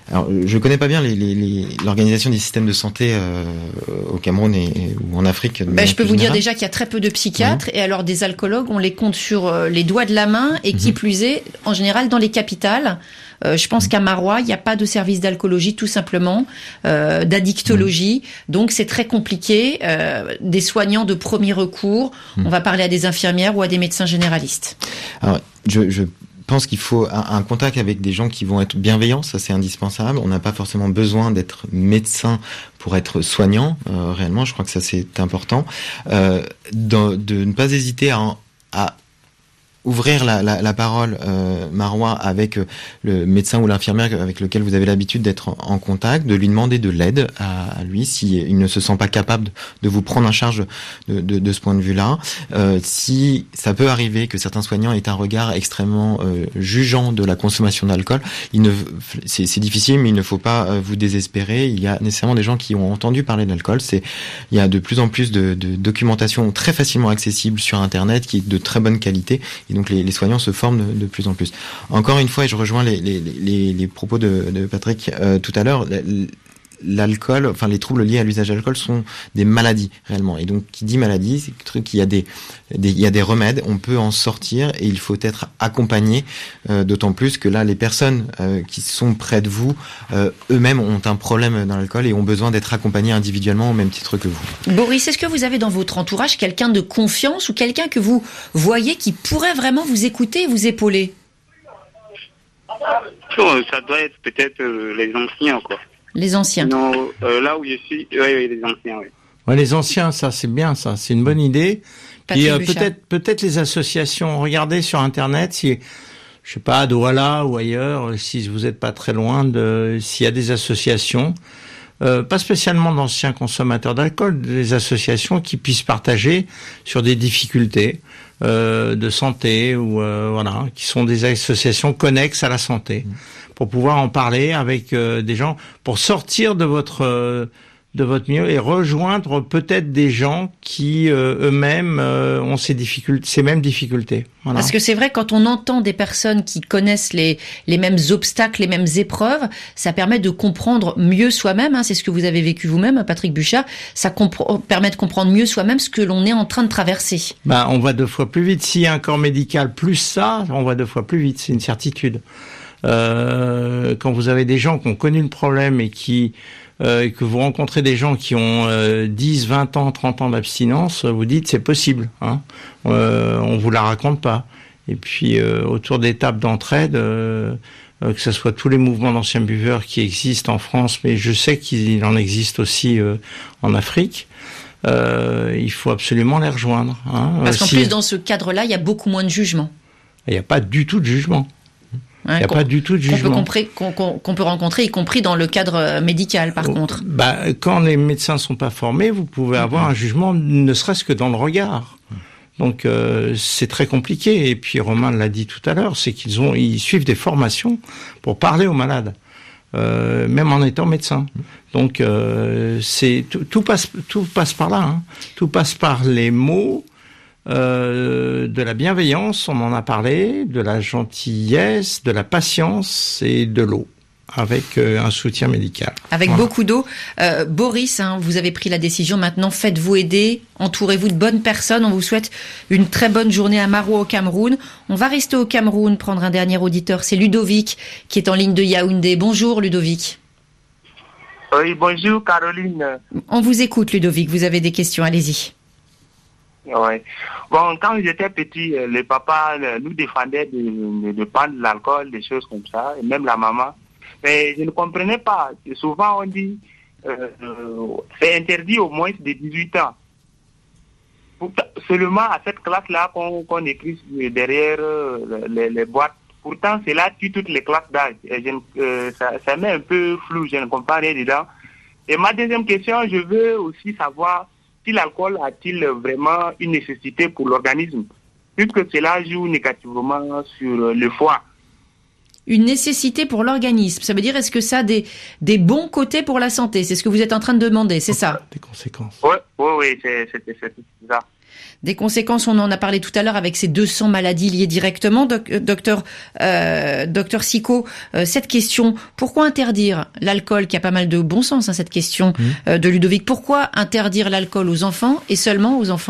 Alors, je connais pas bien les, les, les, l'organisation des systèmes de santé euh, au Cameroun et, et ou en Afrique. Ben, je peux vous dire déjà qu'il y a très peu de psychiatres, oui. Et alors des alcoologues, on les compte sur les doigts de la main, et qui mmh. plus est, en général dans les capitales. Euh, je pense mmh. qu'à Marois, il n'y a pas de service d'alcoolologie, tout simplement, euh, d'addictologie. Mmh. Donc c'est très compliqué. Euh, des soignants de premier recours, mmh. on va parler à des infirmières ou à des médecins généralistes. Alors, je, je... Je pense qu'il faut un, un contact avec des gens qui vont être bienveillants, ça c'est indispensable. On n'a pas forcément besoin d'être médecin pour être soignant, euh, réellement, je crois que ça c'est important. Euh, de, de ne pas hésiter à, à ouvrir la, la, la parole, euh, Marois, avec le médecin ou l'infirmière avec lequel vous avez l'habitude d'être en, en contact, de lui demander de l'aide à, à lui si il ne se sent pas capable de vous prendre en charge de, de, de ce point de vue-là. Euh, si ça peut arriver que certains soignants aient un regard extrêmement euh, jugeant de la consommation d'alcool, il ne, c'est, c'est difficile, mais il ne faut pas euh, vous désespérer. Il y a nécessairement des gens qui ont entendu parler de l'alcool. C'est, il y a de plus en plus de, de documentation très facilement accessible sur Internet qui est de très bonne qualité. Et donc les, les soignants se forment de, de plus en plus. Encore une fois, et je rejoins les, les, les, les propos de, de Patrick euh, tout à l'heure, l'alcool, enfin les troubles liés à l'usage d'alcool sont des maladies réellement. Et donc, qui dit maladie, c'est qu'il y a des, des, il y a des remèdes, on peut en sortir et il faut être accompagné. Euh, d'autant plus que là, les personnes euh, qui sont près de vous, euh, eux-mêmes ont un problème dans l'alcool et ont besoin d'être accompagnés individuellement au même titre que vous. Boris, est-ce que vous avez dans votre entourage quelqu'un de confiance ou quelqu'un que vous voyez qui pourrait vraiment vous écouter et vous épauler? Ça doit être peut-être les anciens, quoi. Les anciens. Non, euh, là où je suis, oui, oui, les anciens, oui. Ouais, les anciens, ça, c'est bien, ça, c'est une bonne idée. Puis euh, peut-être, peut-être les associations. Regardez sur Internet si, je sais pas, à Douala ou ailleurs, si vous n'êtes pas très loin de, s'il y a des associations, euh, pas spécialement d'anciens consommateurs d'alcool, des associations qui puissent partager sur des difficultés euh, de santé ou euh, voilà, qui sont des associations connexes à la santé. Mmh. Pour pouvoir en parler avec euh, des gens, pour sortir de votre euh, de votre milieu et rejoindre peut-être des gens qui euh, eux-mêmes euh, ont ces difficultés, ces mêmes difficultés. Voilà. Parce que c'est vrai, quand on entend des personnes qui connaissent les les mêmes obstacles, les mêmes épreuves, ça permet de comprendre mieux soi-même. Hein, c'est ce que vous avez vécu vous-même, Patrick Buchard. Ça compre- permet de comprendre mieux soi-même ce que l'on est en train de traverser. Ben, on va deux fois plus vite. S'il y a un corps médical plus ça, on va deux fois plus vite. C'est une certitude. Euh, quand vous avez des gens qui ont connu le problème et qui euh, que vous rencontrez des gens qui ont euh, dix, vingt ans, trente ans d'abstinence, vous dites c'est possible. Hein. Euh, on vous la raconte pas. Et puis euh, autour des tables d'entraide, euh, euh, que ce soit tous les mouvements d'anciens buveurs qui existent en France, mais je sais qu'il en existe aussi euh, en Afrique. Euh, il faut absolument les rejoindre. Hein. Parce qu'en si... plus dans ce cadre-là, il y a beaucoup moins de jugement. Il n'y a pas du tout de jugement. Il hein, n'y a pas du tout de jugement. Qu'on peut, qu'on, qu'on, qu'on peut rencontrer, y compris dans le cadre médical, par oh, contre. Bah, quand les médecins sont pas formés, vous pouvez avoir mmh. un jugement, ne serait-ce que dans le regard. Donc, euh, c'est très compliqué. Et puis, Romain l'a dit tout à l'heure, c'est qu'ils ont, ils suivent des formations pour parler aux malades, euh, même en étant médecin. Donc, euh, c'est tout, tout passe, tout passe par là. Hein. Tout passe par les mots. Euh, de la bienveillance, on en a parlé, de la gentillesse, de la patience et de l'eau, avec euh, un soutien médical. Avec voilà. beaucoup d'eau. Euh, Boris, hein, vous avez pris la décision maintenant, faites-vous aider, entourez-vous de bonnes personnes. On vous souhaite une très bonne journée à Maroua au Cameroun. On va rester au Cameroun, prendre un dernier auditeur, c'est Ludovic qui est en ligne de Yaoundé. Bonjour Ludovic. Oui, bonjour Caroline. On vous écoute Ludovic, vous avez des questions, allez-y. Ouais. Bon, quand j'étais petit, le papa nous défendait de, de, de prendre de l'alcool, des choses comme ça, et même la maman. Mais je ne comprenais pas. Souvent, on dit euh, c'est interdit au moins de dix-huit ans. Pourtant, seulement à cette classe-là qu'on, qu'on écrit derrière les, les boîtes. Pourtant, c'est là tue toutes les classes d'âge. Et je, euh, ça, ça met un peu flou, je ne comprends rien dedans. Et ma deuxième question, je veux aussi savoir si l'alcool a-t-il vraiment une nécessité pour l'organisme, puisque cela joue négativement sur le foie. Une nécessité pour l'organisme, ça veut dire est-ce que ça a des, des bons côtés pour la santé? C'est ce que vous êtes en train de demander, c'est ça? Des conséquences. Oui, oui, oui, c'est, c'est, c'est, c'est ça. Des conséquences, on en a parlé tout à l'heure avec ces deux cents maladies liées directement. Doc, docteur, euh, docteur Sicot, euh, cette question, pourquoi interdire l'alcool, qui a pas mal de bon sens, hein, cette question mmh. euh, de Ludovic, pourquoi interdire l'alcool aux enfants et seulement aux enfants ?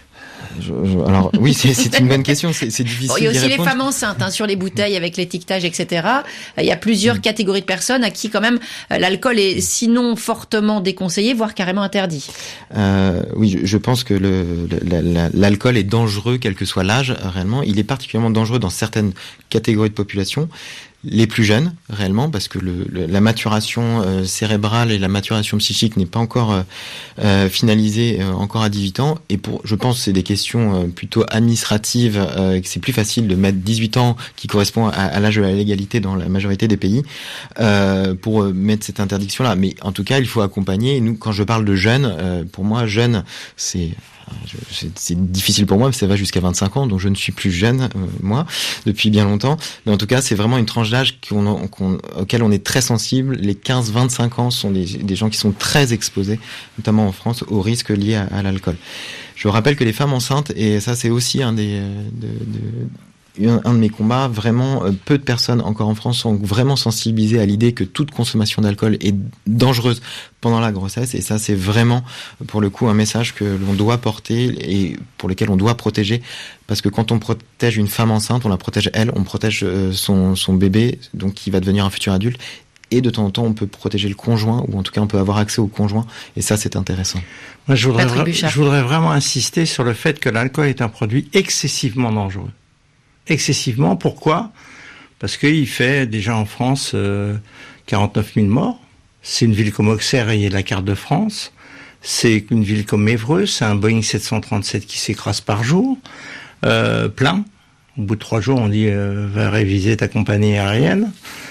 Je, je, alors oui, c'est, c'est une bonne question. C'est, c'est difficile. Bon, il y a aussi d'y les répondre. femmes enceintes hein, sur les bouteilles avec l'étiquetage, et cetera. Il y a plusieurs mmh. catégories de personnes à qui quand même l'alcool est sinon fortement déconseillé, voire carrément interdit. Euh, oui, je, je pense que le, le, la, l'alcool est dangereux, quel que soit l'âge. Réellement, il est particulièrement dangereux dans certaines catégories de population. Les plus jeunes, réellement, parce que le, le, la maturation euh, cérébrale et la maturation psychique n'est pas encore euh, euh, finalisée euh, encore à dix-huit ans. Et pour, je pense que c'est des questions euh, plutôt administratives, euh, que c'est plus facile de mettre dix-huit ans, qui correspond à, à l'âge de la légalité dans la majorité des pays, euh, pour euh, mettre cette interdiction-là. Mais en tout cas, il faut accompagner. Et nous, quand je parle de jeunes, euh, pour moi, jeune, c'est... Je, c'est, c'est difficile pour moi, parce que ça va jusqu'à vingt-cinq ans, donc je ne suis plus jeune, euh, moi, depuis bien longtemps. Mais en tout cas, c'est vraiment une tranche d'âge qu'on, qu'on, auquel on est très sensible. Les quinze vingt-cinq ans sont des, des gens qui sont très exposés, notamment en France, aux risques liés à, à l'alcool. Je rappelle que les femmes enceintes, et ça c'est aussi un des... De, de, un de mes combats, vraiment, peu de personnes encore en France sont vraiment sensibilisées à l'idée que toute consommation d'alcool est dangereuse pendant la grossesse, et ça c'est vraiment pour le coup un message que l'on doit porter et pour lequel on doit protéger, parce que quand on protège une femme enceinte, on la protège elle, on protège son, son bébé, donc qui va devenir un futur adulte, et de temps en temps on peut protéger le conjoint, ou en tout cas on peut avoir accès au conjoint, et ça c'est intéressant. Moi je voudrais, vra- je voudrais vraiment insister sur le fait que l'alcool est un produit excessivement dangereux. Excessivement, pourquoi ? Parce qu'il fait déjà en France euh, quarante-neuf mille morts. C'est une ville comme Auxerre rayée de la carte de France. C'est une ville comme Évreux, c'est un Boeing sept cent trente-sept qui s'écrase par jour, euh, plein. Au bout de trois jours, on dit euh, va réviser ta compagnie aérienne.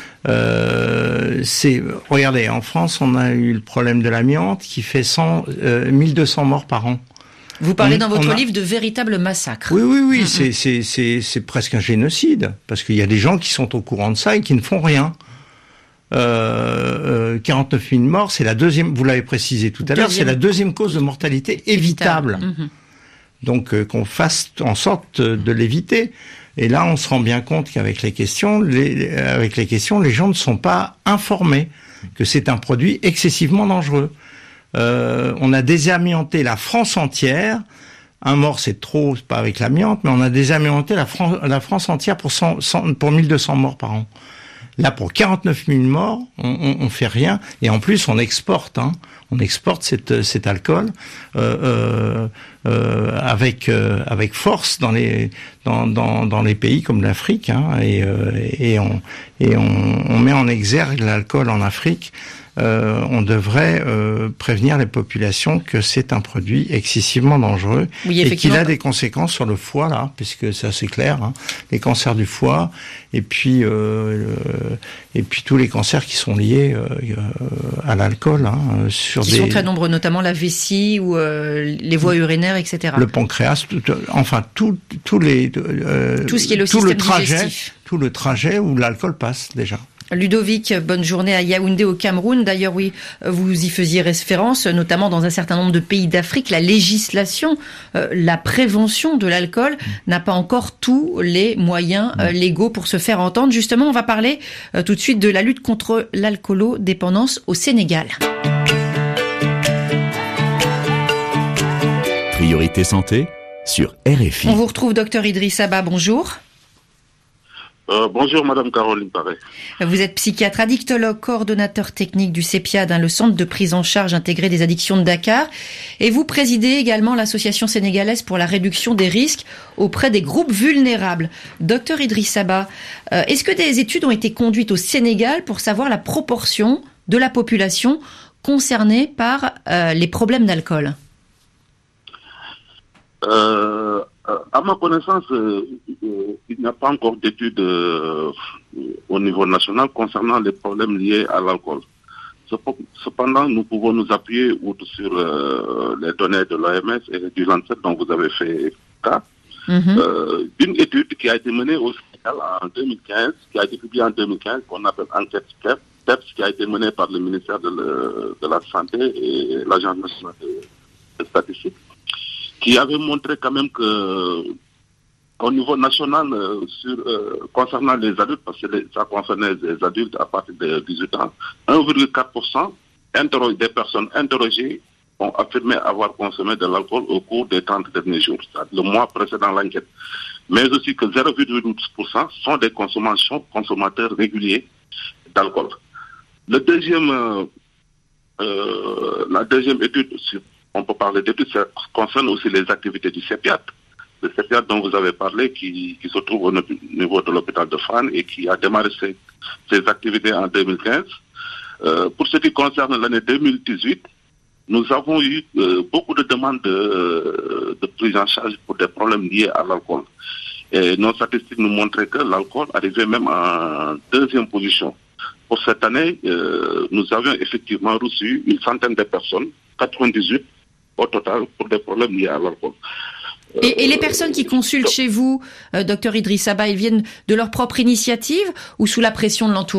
Euh, c'est, regardez, en France, on a eu le problème de l'amiante qui fait cent, euh, mille deux cents morts par an. Vous parlez on, dans votre a... livre de véritables massacres. Oui, oui, oui, mmh. c'est, c'est, c'est, c'est presque un génocide, parce qu'il y a des gens qui sont au courant de ça et qui ne font rien. Euh, euh, quarante-neuf mille morts, c'est la deuxième, vous l'avez précisé tout à deuxième. l'heure, c'est la deuxième cause de mortalité évitable. évitable. Mmh. Donc euh, qu'on fasse en sorte de l'éviter. Et là, on se rend bien compte qu'avec les questions, les, avec les questions, les gens ne sont pas informés que c'est un produit excessivement dangereux. Euh, on a désamianté la France entière. Un mort, c'est trop, c'est pas avec l'amiante, mais on a désamianté la France, la France entière pour cent, cent, pour mille deux cents morts par an. Là, pour quarante-neuf mille morts, on, on, on fait rien, et en plus, on exporte, hein. On exporte cette, cet alcool euh, euh, euh, avec euh, avec force dans les dans dans dans les pays comme l'Afrique, hein, et euh, et on et on, on met en exergue l'alcool en Afrique. Euh, on devrait euh, prévenir les populations que c'est un produit excessivement dangereux, oui, et qu'il a des conséquences sur le foie, là, puisque ça c'est clair, hein, les cancers du foie, et puis euh, le, et puis tous les cancers qui sont liés euh, à l'alcool, hein, sur qui des... sont très nombreux, notamment la vessie ou euh, les voies urinaires, et cetera. Le pancréas, tout, enfin tout, tous les euh, tout ce qui est le tout système le trajet, digestif. Tout le trajet où l'alcool passe déjà. Ludovic, bonne journée à Yaoundé au Cameroun. D'ailleurs, oui, vous y faisiez référence, notamment dans un certain nombre de pays d'Afrique. La législation, euh, la prévention de l'alcool mmh. n'a pas encore tous les moyens euh, légaux pour se faire entendre. Justement, on va parler euh, tout de suite de la lutte contre l'alcoolodépendance au Sénégal. Priorité santé sur R F I. On vous retrouve, docteur Idriss Abba, bonjour. Euh, bonjour Madame Caroline Paré. Vous êtes psychiatre, addictologue, coordonnateur technique du CEPIAD, hein, le centre de prise en charge intégré des addictions de Dakar, et vous présidez également l'association sénégalaise pour la réduction des risques auprès des groupes vulnérables. Docteur Idriss Abba, euh, est-ce que des études ont été conduites au Sénégal pour savoir la proportion de la population concernée par euh, les problèmes d'alcool ? euh... À ma connaissance, euh, il n'y a pas encore d'études euh, au niveau national concernant les problèmes liés à l'alcool. Cependant, nous pouvons nous appuyer sur euh, les données de l'O M S et du Lancet dont vous avez fait cas. Mm-hmm. Euh, une étude qui a été menée au Sénégal en deux mille quinze, qui a été publiée en deux mille quinze, qu'on appelle enquête P E P S, qui a été menée par le ministère de, le, de la Santé et l'Agence nationale de, de statistique, qui avait montré quand même que au niveau national, euh, sur, euh, concernant les adultes, parce que les, ça concernait les adultes à partir de dix-huit ans, un virgule quatre pour cent des personnes interrogées ont affirmé avoir consommé de l'alcool au cours des trente derniers jours, c'est-à-dire le mois précédent l'enquête. Mais aussi que zéro virgule douze pour cent sont des consommations, consommateurs réguliers d'alcool. Le deuxième, euh, euh, la deuxième étude, on peut parler d'études, ça concerne aussi les activités du CEPIAT. Le CEPIAT dont vous avez parlé, qui, qui se trouve au niveau de l'hôpital de Fann et qui a démarré ses, ses activités en deux mille quinze. Euh, pour ce qui concerne l'année deux mille dix-huit, nous avons eu euh, beaucoup de demandes de, de prise en charge pour des problèmes liés à l'alcool. Et nos statistiques nous montraient que l'alcool arrivait même en deuxième position. Pour cette année, euh, nous avions effectivement reçu une centaine de personnes, quatre-vingt-dix-huit au total, pour des problèmes liés à l'alcool. Et, et les personnes qui consultent chez vous, euh, docteur Idriss Abba, ils viennent de leur propre initiative ou sous la pression de l'entourage ?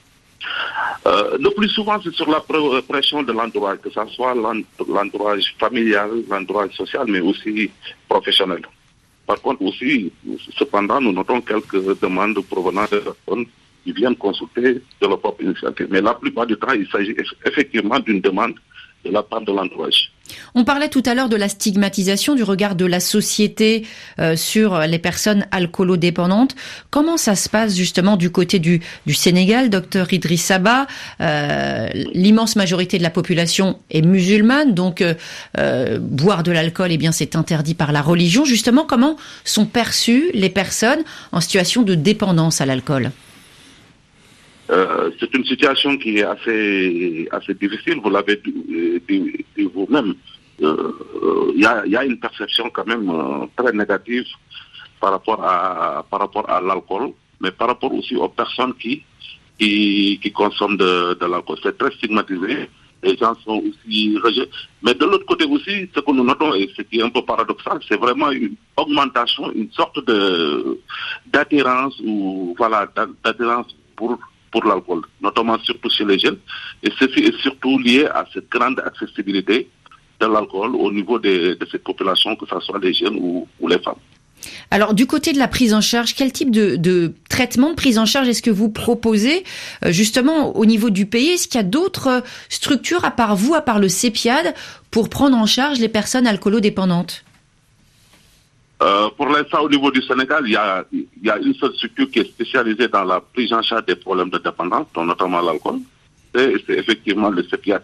euh, Le plus souvent, c'est sur la pression de l'entourage, que ce soit l'entourage familial, l'entourage social, mais aussi professionnel. Par contre, aussi, cependant, nous notons quelques demandes provenant de personnes qui viennent consulter de leur propre initiative. Mais la plupart du temps, il s'agit effectivement d'une demande de la part de l'entourage. On parlait tout à l'heure de la stigmatisation du regard de la société euh, sur les personnes alcoolodépendantes. Comment ça se passe justement du côté du, du Sénégal, docteur Idriss Abba? euh, L'immense majorité de la population est musulmane, donc euh, euh, boire de l'alcool, eh bien, c'est interdit par la religion. Justement, comment sont perçues les personnes en situation de dépendance à l'alcool? Euh, c'est une situation qui est assez assez difficile, vous l'avez dit, dit, dit vous-même. Il euh, y, a, y a une perception quand même euh, très négative par rapport à par rapport à l'alcool, mais par rapport aussi aux personnes qui qui, qui consomment de, de l'alcool. C'est très stigmatisé. Les gens sont aussi rejetés. Mais de l'autre côté aussi, ce que nous notons, et ce qui est un peu paradoxal, c'est vraiment une augmentation, une sorte de d'attirance ou voilà d'attirance pour pour l'alcool, notamment surtout chez les jeunes. Et ceci est surtout lié à cette grande accessibilité de l'alcool au niveau de, de cette population, que ce soit les jeunes ou, ou les femmes. Alors, du côté de la prise en charge, quel type de, de traitement, de prise en charge est-ce que vous proposez euh, justement au niveau du pays? Est-ce qu'il y a d'autres structures, à part vous, à part le CEPIAD, pour prendre en charge les personnes alcoolodépendantes? Euh, pour l'instant, au niveau du Sénégal, il y a, il y a une seule structure qui est spécialisée dans la prise en charge des problèmes de dépendance, dont notamment l'alcool. C'est, c'est effectivement le CEPIAT.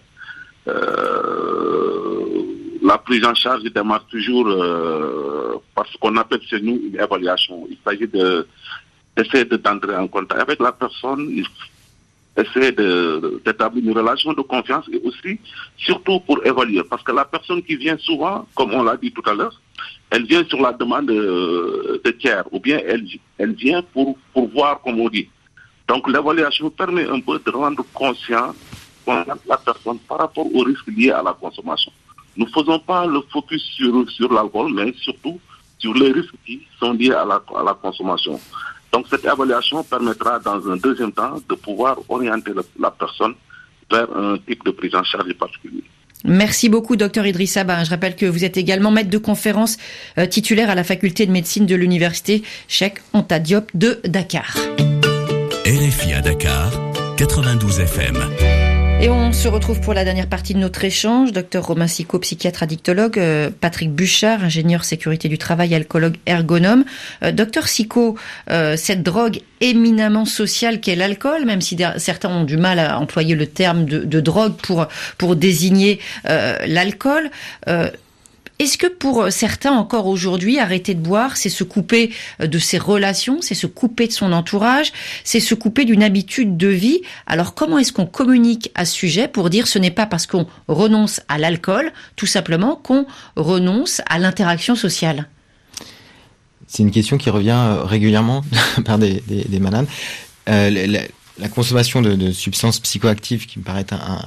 Euh, la prise en charge démarre toujours euh, par ce qu'on appelle chez nous une évaluation. Il s'agit de, d'essayer de, d'entrer en contact avec la personne, essayer de, d'établir une relation de confiance et aussi, surtout pour évaluer. Parce que la personne qui vient souvent, comme on l'a dit tout à l'heure, elle vient sur la demande de, de tiers, ou bien elle, elle vient pour, pour voir, comme on dit. Donc l'évaluation permet un peu de rendre conscient la personne par rapport aux risques liés à la consommation. Nous ne faisons pas le focus sur, sur l'alcool, mais surtout sur les risques qui sont liés à la, à la consommation. Donc cette évaluation permettra dans un deuxième temps de pouvoir orienter la, la personne vers un type de prise en charge particulier. Merci beaucoup, docteur Idriss Abba. Je rappelle que vous êtes également maître de conférence euh, titulaire à la faculté de médecine de l'université Cheikh Anta Diop de Dakar. R F I à Dakar, quatre-vingt-douze F M. Et on se retrouve pour la dernière partie de notre échange. Docteur Romain Sicot, psychiatre addictologue, euh, Patrick Buchard, ingénieur sécurité du travail, alcoologue ergonome. Euh, docteur Sicot, euh, cette drogue éminemment sociale qu'est l'alcool, même si certains ont du mal à employer le terme de, de drogue pour pour désigner euh, l'alcool. Euh, Est-ce que pour certains encore aujourd'hui, arrêter de boire, c'est se couper de ses relations, c'est se couper de son entourage, c'est se couper d'une habitude de vie? Alors comment est-ce qu'on communique à ce sujet pour dire ce n'est pas parce qu'on renonce à l'alcool, tout simplement, qu'on renonce à l'interaction sociale? C'est une question qui revient régulièrement par des, des, des malades. Euh, la, la consommation de, de substances psychoactives qui me paraît un, un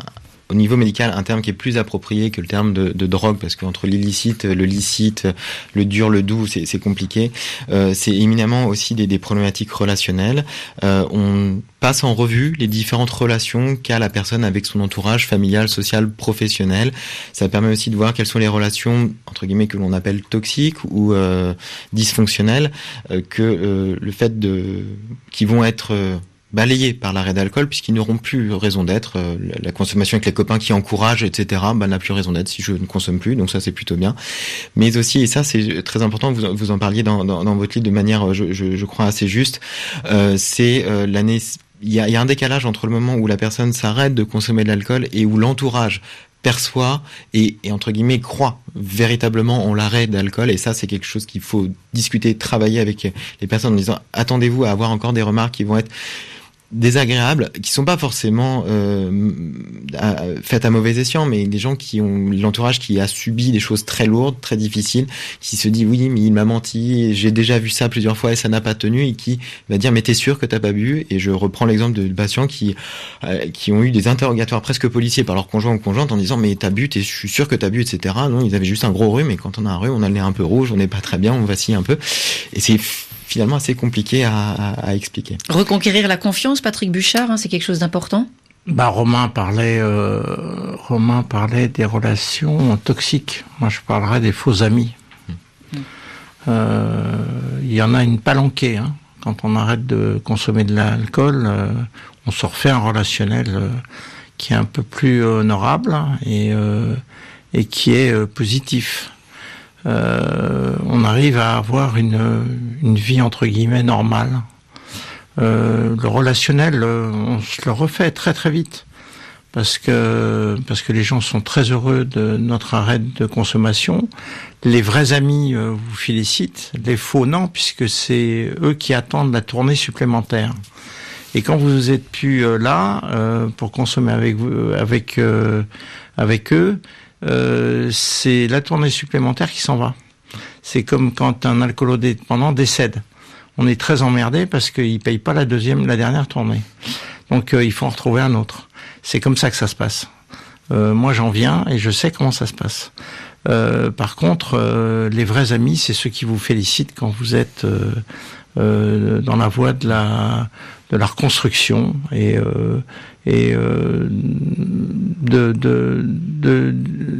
au niveau médical un terme qui est plus approprié que le terme de, de drogue, parce qu'entre l'illicite, le licite, le dur, le doux, c'est, c'est compliqué. Euh, c'est éminemment aussi des, des problématiques relationnelles. Euh, on passe en revue les différentes relations qu'a la personne avec son entourage familial, social, professionnel. Ça permet aussi de voir quelles sont les relations, entre guillemets, que l'on appelle toxiques ou euh, dysfonctionnelles, euh, que euh, le fait de qui vont être euh, balayés par l'arrêt d'alcool, puisqu'ils n'auront plus raison d'être. Euh, la consommation avec les copains qui encouragent, et cetera, bah, n'a plus raison d'être si je ne consomme plus. Donc ça, c'est plutôt bien. Mais aussi, et ça, c'est très important, vous, vous en parliez dans, dans, dans votre livre de manière, je, je, je crois, assez juste, euh, c'est euh, l'année... Il y a, il y a un décalage entre le moment où la personne s'arrête de consommer de l'alcool et où l'entourage perçoit et, et entre guillemets croit véritablement en l'arrêt d'alcool. Et ça, c'est quelque chose qu'il faut discuter, travailler avec les personnes en disant attendez-vous à avoir encore des remarques qui vont être désagréables, qui sont pas forcément euh, à, faites à mauvais escient, mais des gens qui ont l'entourage qui a subi des choses très lourdes, très difficiles, qui se dit oui mais il m'a menti, j'ai déjà vu ça plusieurs fois et ça n'a pas tenu, et qui va dire mais t'es sûr que t'as pas bu? Et je reprends l'exemple de patients qui euh, qui ont eu des interrogatoires presque policiers par leur conjoint ou conjointe en disant mais t'as bu, t'es, je suis sûr que t'as bu, et cetera. Non, ils avaient juste un gros rhume, et quand on a un rhume, on a le nez un peu rouge, on n'est pas très bien, on vacille un peu, et c'est finalement assez compliqué à, à, à expliquer. Reconquérir la confiance, Patrick Buchard, hein, c'est quelque chose d'important. Bah Romain parlait, euh, Romain parlait des relations toxiques. Moi, je parlerais des faux amis. Mmh. Euh, il y en a une palanquée. Hein. Quand on arrête de consommer de l'alcool, euh, on se refait un relationnel euh, qui est un peu plus honorable et euh, et qui est euh, positif. Euh, on arrive à avoir une, une vie entre guillemets normale. Euh, le relationnel, on se le refait très très vite parce que parce que les gens sont très heureux de notre arrêt de consommation. Les vrais amis euh, vous félicitent, les faux non, puisque c'est eux qui attendent la tournée supplémentaire. Et quand vous êtes plus euh, là euh, pour consommer avec vous, avec euh, avec eux. Euh, c'est la tournée supplémentaire qui s'en va. C'est comme quand un alcoolodépendant décède. On est très emmerdé parce qu'il paye pas la deuxième, la dernière tournée. Donc euh, il faut en retrouver un autre. C'est comme ça que ça se passe. Euh, moi j'en viens et je sais comment ça se passe. Euh, par contre, euh, les vrais amis, c'est ceux qui vous félicitent quand vous êtes euh, euh, dans la voie de la de la reconstruction et euh, et euh, de, de de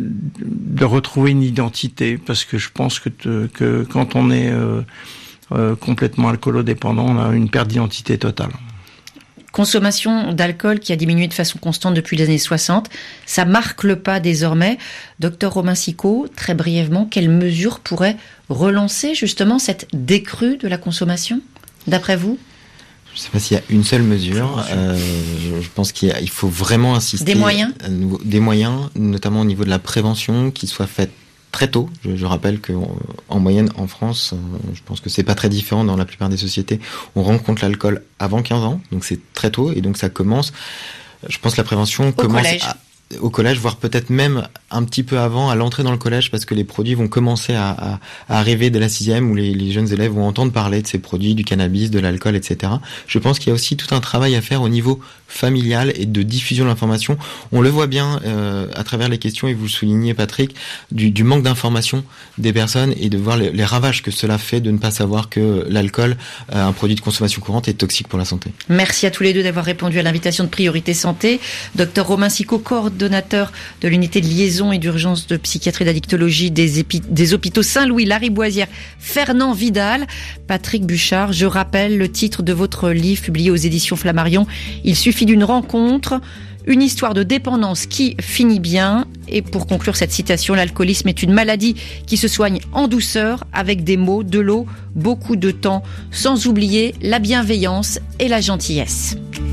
de retrouver une identité, parce que je pense que te, que quand on est euh, euh, complètement alcoolodépendant, on a une perte d'identité totale. Consommation d'alcool qui a diminué de façon constante depuis les années soixante, ça marque le pas désormais. Docteur Romain Sicot, très brièvement, quelles mesures pourraient relancer justement cette décrue de la consommation, d'après vous? Je ne sais pas s'il y a une seule mesure. Euh, je, je pense qu'il y a, il faut vraiment insister. Des moyens à, Des moyens, notamment au niveau de la prévention, qui soit faite très tôt. Je, je rappelle que en moyenne en France, je pense que c'est pas très différent dans la plupart des sociétés, on rencontre l'alcool avant quinze ans, donc c'est très tôt, et donc ça commence. Je pense que la prévention au commence collège. À, au collège, voire peut-être même un petit peu avant, à l'entrée dans le collège, parce que les produits vont commencer à, à, à arriver dès la sixième, où les, les jeunes élèves vont entendre parler de ces produits, du cannabis, de l'alcool, et cetera. Je pense qu'il y a aussi tout un travail à faire au niveau familial et de diffusion de l'information. On le voit bien euh, à travers les questions, et vous le soulignez, Patrick, du, du manque d'information des personnes et de voir les, les ravages que cela fait de ne pas savoir que l'alcool, euh, un produit de consommation courante, est toxique pour la santé. Merci à tous les deux d'avoir répondu à l'invitation de Priorité Santé. Docteur Romain Sicot, coordonnateur de l'unité de liaison et d'urgence de psychiatrie d'addictologie des, épi- des hôpitaux Saint-Louis, Lariboisière, Fernand Vidal. Patrick Buchard, je rappelle le titre de votre livre publié aux éditions Flammarion. Il suffit d'une rencontre, une histoire de dépendance qui finit bien. Et pour conclure cette citation, l'alcoolisme est une maladie qui se soigne en douceur avec des mots, de l'eau, beaucoup de temps, sans oublier la bienveillance et la gentillesse.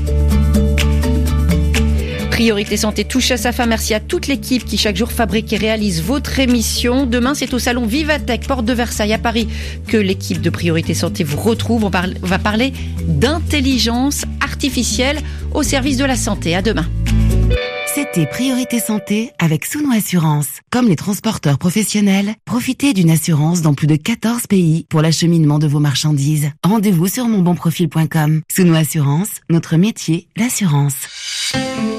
Priorité Santé touche à sa fin. Merci à toute l'équipe qui chaque jour fabrique et réalise votre émission. Demain, c'est au salon Vivatech, porte de Versailles à Paris, que l'équipe de Priorité Santé vous retrouve. On, parle, on va parler d'intelligence artificielle au service de la santé. À demain. C'était Priorité Santé avec Souno Assurance. Comme les transporteurs professionnels, profitez d'une assurance dans plus de quatorze pays pour l'acheminement de vos marchandises. Rendez-vous sur mon bon profil point com. Souno Assurance, notre métier, l'assurance.